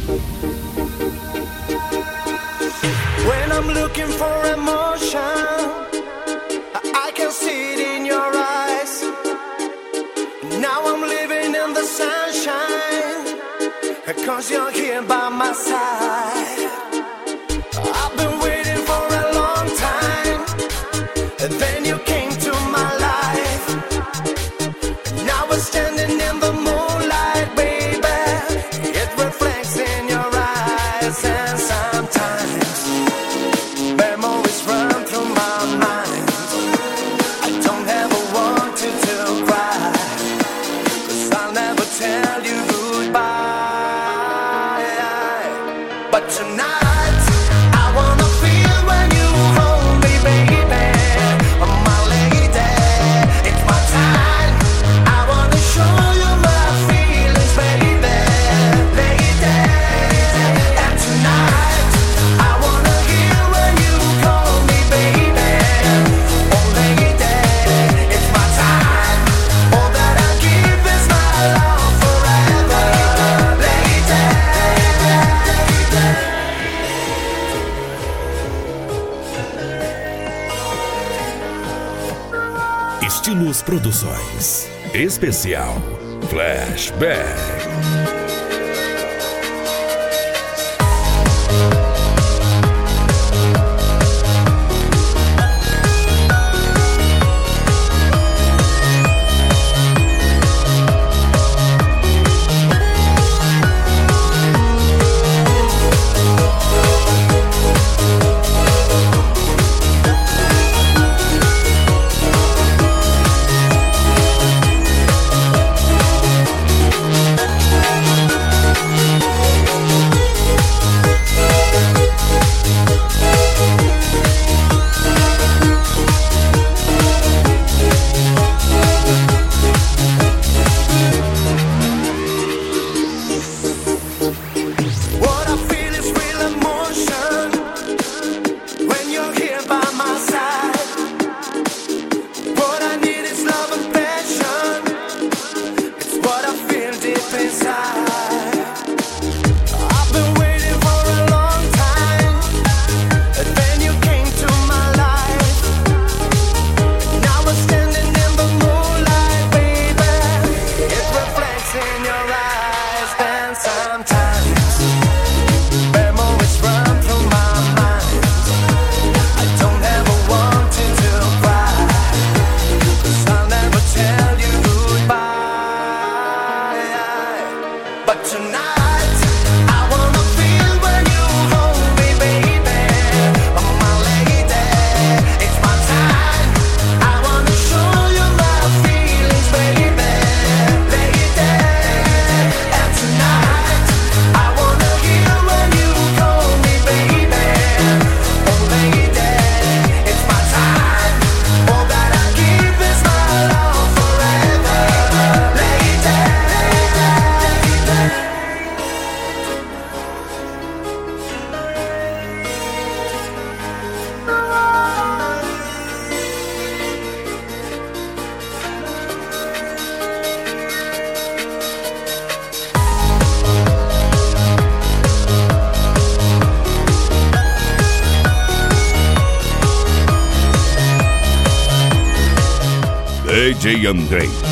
When I'm looking for emotion, I can see it in your eyes. Now I'm living in the sunshine, 'cause you're here by my side. I've been waiting for a long time, and then you came to my life. Now we're standing in the moonlight, baby. It reflects in your eyes, and sometimes memories run through my mind. I don't ever want you to cry, 'cause I'll never tell you goodbye. But tonight I wanna feel when you hold me, baby. My lady, it's my time. I wanna show you my feelings, baby. Lady, and tonight I wanna hear when you call me, baby. Oh lady, it's my time. All that I give is my love forever. Lady. Estilos Produções. Especial Flashback. What I feel is real emotion when you're here by my side. What I need is love and passion. It's what I feel deep inside. I've been waiting for a long time, and then you came to my life. Now we're standing in the moonlight, baby. It reflects in your eyes, and sometimes memories run through my mind. I don't ever want you to cry, 'cause I'll never tell you goodbye. But tonight I wanna feel when you hold me, baby. My lady, it's my time. I wanna show you my feelings, baby. Lady, and tonight I wanna hear when you call me, baby. Oh lady, it's my time. All that I give is my love forever. Lady. DJ Andrei,